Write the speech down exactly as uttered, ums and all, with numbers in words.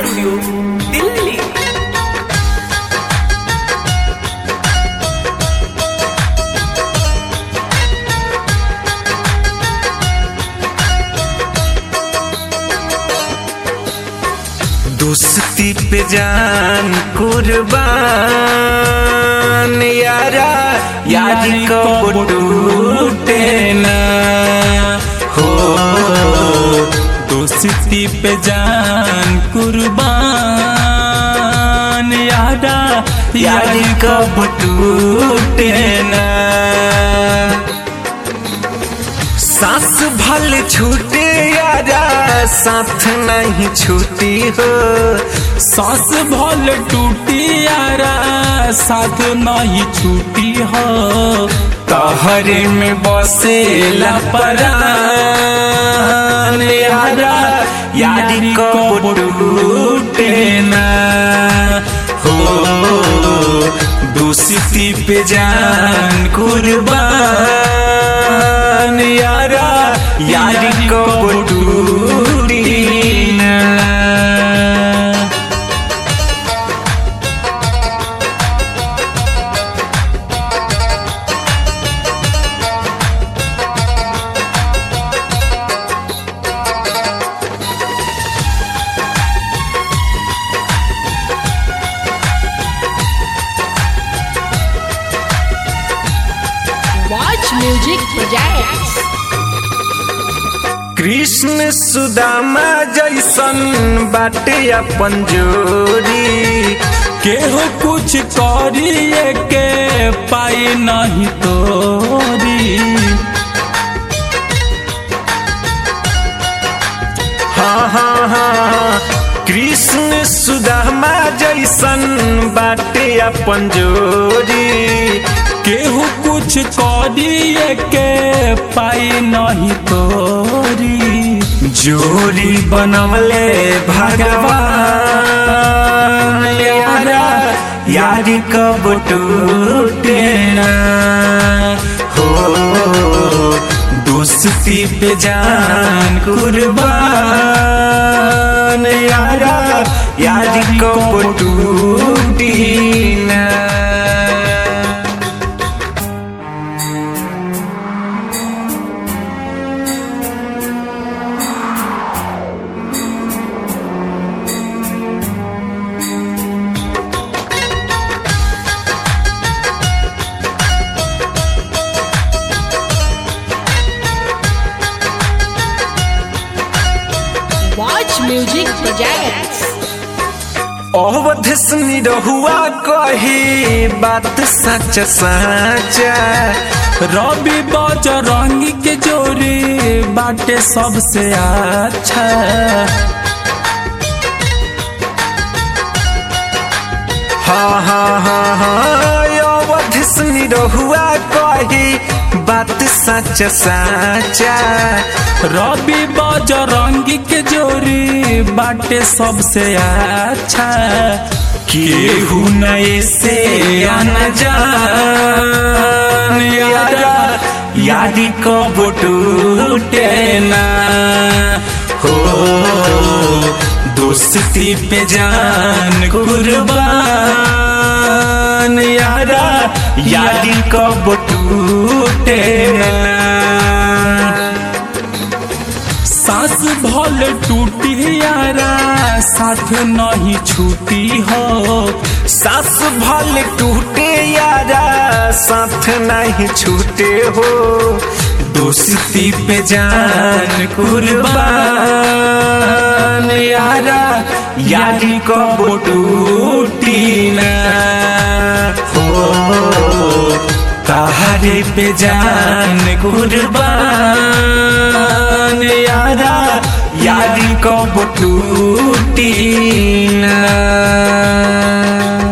Studio Delhi. दोस्ती पे जान कुर्बान यारा यारी को टूटे ना हो। दोस्ती पे जान कुर्बान यारा यारी को टूटे ना। सांस भल छूटे यारा साथ नहीं छूटी हो। सांस भल टूटी यारा साथ नहीं छूटी हो। तहरे में बसे परान यारा यारी को टूटे ना हो। दोस्ती पे जान कुर्बान यारा यारी को टूटी ना। Watch Music Projects। Krishna Sudama जैसन बाटे अपन जोड़ी। केहू कुछ करिए के पाई नहीं तोरी। हाँ हाँ हाँ कृष्ण सुदामा जैसन बाटे अपन जोड़ी। केहू कुछ करिए के पाई नहीं तोरी। जोड़ी बनवले भगवान यारा यारी कब टूटे ना हो। दोस्ती पे जान कुर्बान यारा यारी कब टूटी ना। Watch Music Projects। अवध सुनी रहुआ कही बात सच साचा। रवि बजरंगी के जोड़ी बाटे सबसे अच्छा। हाँ हाँ हाँ हाँ अवध सुनी रहुआ कही बात सच साचा। रवि बजरंगी के जोड़ी बाटे सबसे अच्छा। केहू नए से आना जान यारा यारी को टूटे ना हो। दोस्ती पे जान कुर्बान यारा यारी को टूटे ना। सांस भल टूटी यारा साथ नहीं छूटी हो। सांस भल टूटे यारा साथ नहीं छूटे हो। दोस्ती पे जान कुर्बान यारा यारी को टूटी ना हो। तहरे पे जान कुर्बान यारा यारी को टूटी ना।